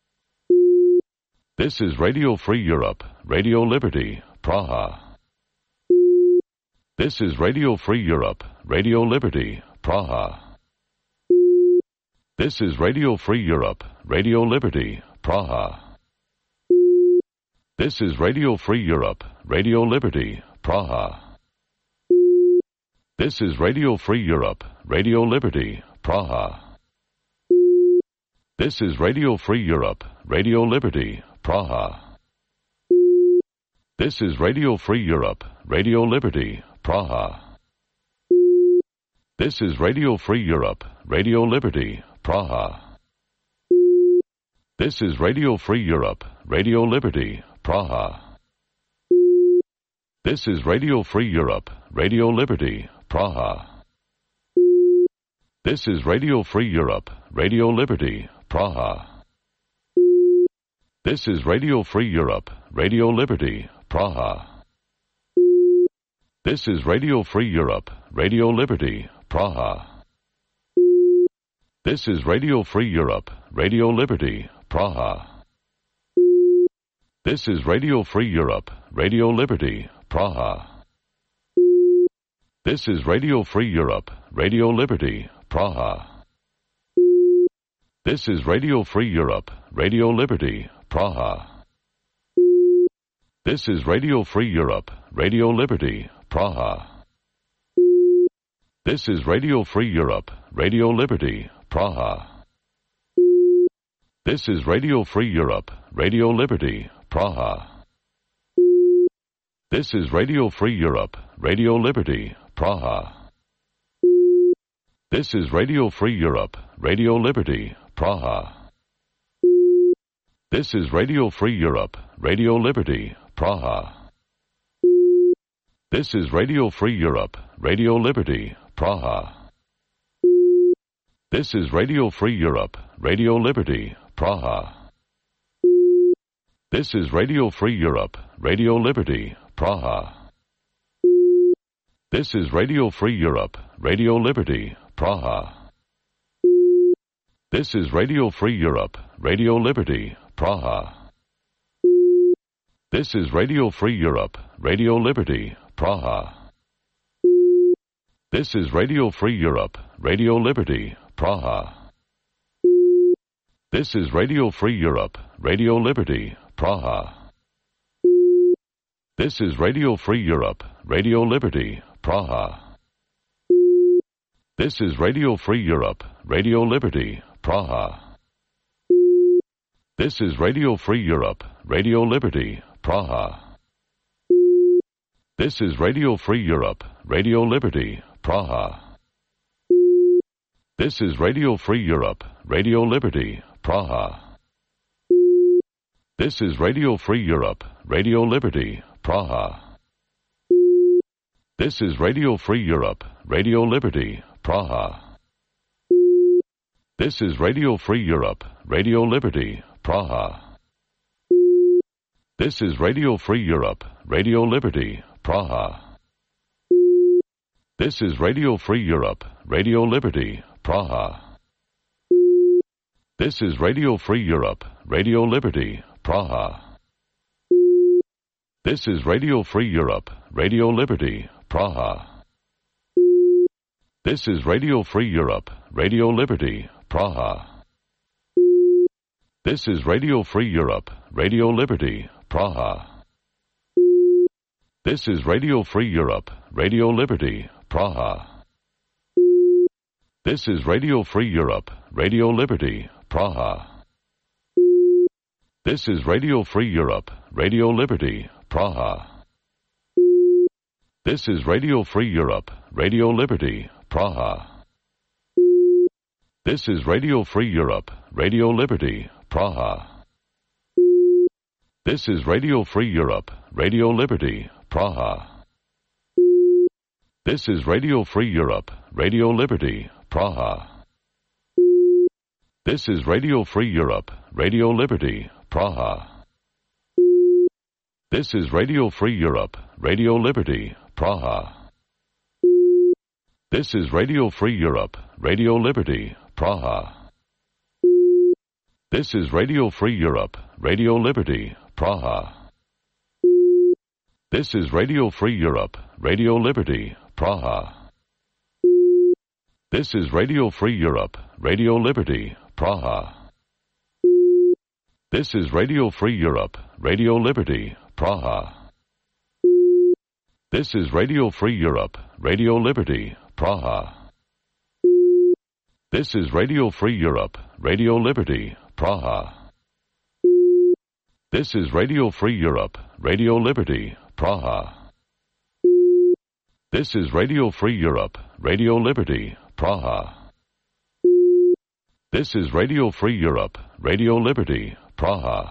This is Radio Free Europe, Radio Liberty, Praha. This is Radio Free Europe, Radio Liberty, Praha. This is Radio Free Europe, Radio Liberty, Praha. This is Radio Free Europe, Radio Liberty, Praha. This is Radio Free Europe, Radio Liberty, Praha. This is Radio Free Europe, Radio Liberty, Praha. This is Radio Free Europe, Radio Liberty, Praha. This is Radio Free Europe, Radio Liberty, Praha. This is Radio Free Europe, Radio Liberty, Praha. This is Radio Free Europe, Radio Liberty, Praha. This is Radio Free Europe, Radio Liberty, Praha. This is Radio Free Europe, Radio Liberty, Praha. This is Radio Free Europe, Radio Liberty, Praha. This is Radio Free Europe, Radio Liberty, Praha. This is Radio Free Europe, Radio Liberty, Praha. This is Radio Free Europe, Radio Liberty, Praha. This is Radio Free Europe, Radio Liberty, Praha. This is Radio Free Europe, Radio Liberty, Praha. This is Radio Free Europe, Radio Liberty, Praha. This is Radio Free Europe, Radio Liberty, Praha. This is Radio Free Europe, Radio Liberty, Praha. This is Radio Free Europe, Radio Liberty, Praha. This is Radio Free Europe, Radio Liberty, Praha. This is Radio Free Europe, Radio Liberty, Praha. This is Radio Free Europe, Radio Liberty, Praha. This is Radio Free Europe, Radio Liberty, Praha. This is Radio Free Europe, Radio Liberty, Praha. This is Radio Free Europe, Radio Liberty, Praha. This is Radio Free Europe, Radio Liberty, Praha. This is Radio Free Europe, Radio Liberty, Praha. This is Radio Free Europe, Radio Liberty, Praha. This is Radio Free Europe, Radio Liberty, Praha. This is Radio Free Europe, Radio Liberty, Praha. This is Radio Free Europe, Radio Liberty, Praha. This is Radio Free Europe, Radio Liberty, Praha. This is Radio Free Europe, Radio Liberty, Praha. This is Radio Free Europe, Radio Liberty, Praha. This is Radio Free Europe, Radio Liberty, Praha. This is Radio Free Europe, Radio Liberty, Praha. This is Radio Free Europe, Radio Liberty, Praha. This is Radio Free Europe, Radio Liberty, Praha. This is Radio Free Europe, Radio Liberty, Praha. This is Radio Free Europe, Radio Liberty, Praha. This is Radio Free Europe, Radio Liberty, Praha. This is Radio Free Europe, Radio Liberty, Praha. This is Radio Free Europe, Radio Liberty, Praha. This is Radio Free Europe, Radio Liberty, Praha. This is Radio Free Europe, Radio Liberty, Praha. This is Radio Free Europe, Radio Liberty, Praha. This is Radio Free Europe, Radio Liberty, Praha. This is Radio Free Europe, Radio Liberty, Praha. This is Radio Free Europe, Radio Liberty, Praha. This is Radio Free Europe, Radio Liberty, Praha. This is Radio Free Europe, Radio Liberty, Praha. This is Radio Free Europe, Radio Liberty, Praha. This is Radio Free Europe, Radio Liberty, Praha. This is Radio Free Europe, Radio Liberty, Praha. This is Radio Free Europe, Radio Liberty, Praha. This is Radio Free Europe, Radio Liberty, Praha. This is Radio Free Europe, Radio Liberty, Praha. This is Radio Free Europe, Radio Liberty, Praha. This is Radio Free Europe, Radio Liberty, Praha. This is Radio Free Europe, Radio Liberty, Praha. This is Radio Free Europe, Radio Liberty, Praha.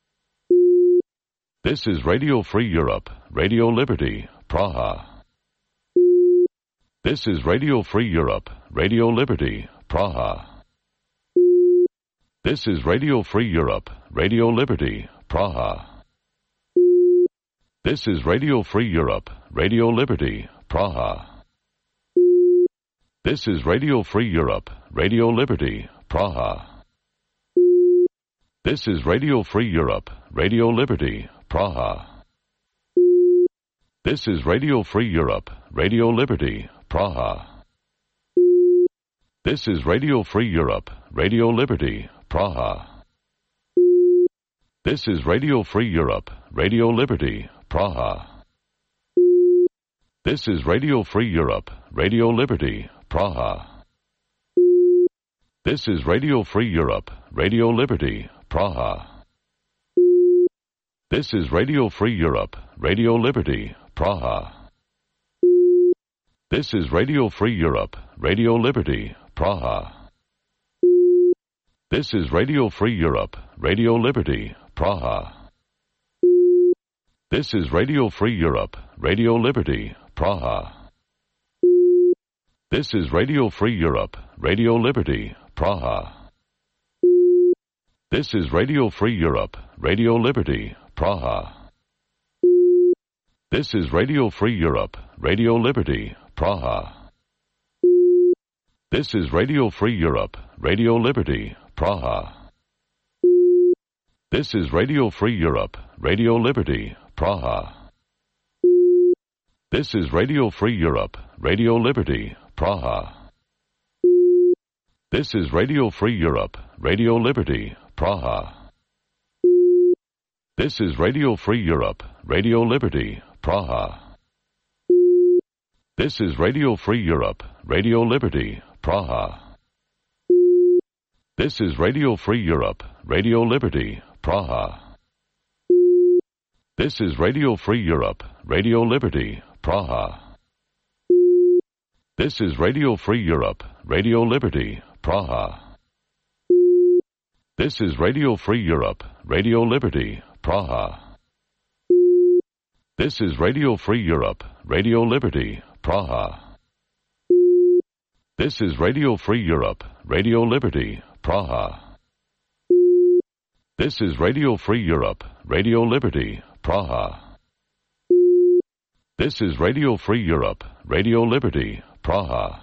This is Radio Free Europe, Radio Liberty, Praha. This is Radio Free Europe, Radio Liberty, Praha. This is Radio Free Europe, Radio Liberty, Praha. This is Radio Free Europe, Radio Liberty, Praha. This is Radio Free Europe, Radio Liberty, Praha. This is Radio Free Europe, Radio Liberty, Praha. This is Radio Free Europe, Radio Liberty, Praha. This is Radio Free Europe, Radio Liberty, Praha. This is Radio Free Europe, Radio Liberty, Praha. This is Radio Free Europe, Radio Liberty, Praha. This is Radio Free Europe, Radio Liberty, Praha. This is Radio Free Europe, Radio Liberty, Praha. This is Radio Free Europe, Radio Liberty, Praha. This is Radio Free Europe, Radio Liberty, Praha. This is Radio Free Europe, Radio Liberty, Praha. This is Radio Free Europe, Radio Liberty, Praha. This is Radio Free Europe, Radio Liberty, Praha. This is Radio Free Europe, Radio Liberty, Praha. This is Radio Free Europe, Radio Liberty, Praha. This is Radio Free Europe, Radio Liberty, Praha. This is Radio Free Europe, Radio Liberty, Praha. This is Radio Free Europe, Radio Liberty, Praha. This is Radio Free Europe, Radio Liberty, Praha. This is Radio Free Europe, Radio Liberty, Praha. This is Radio Free Europe, Radio Liberty, Praha. This is Radio Free Europe, Radio Liberty, Praha. This is Radio Free Europe, Radio Liberty, Praha. This is Radio Free Europe, Radio Liberty, Praha. This is Radio Free Europe, Radio Liberty, Praha. This is Radio Free Europe, Radio Liberty, Praha. This is Radio Free Europe, Radio Liberty, Praha. This is Radio Free Europe, Radio Liberty, Praha.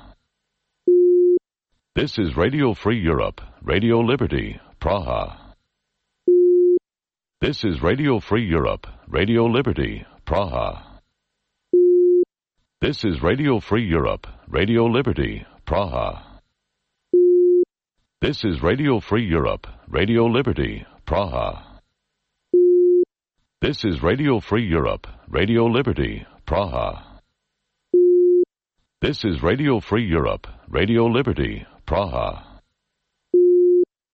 This is Radio Free Europe, Radio Liberty, Praha. This is Radio Free Europe, Radio Liberty, Praha. This is Radio Free Europe, Radio Liberty, Praha. This is Radio Free Europe, Radio Liberty, Praha. This is Radio Free Europe, Radio Liberty, Praha. This is Radio Free Europe, Radio Liberty, Praha.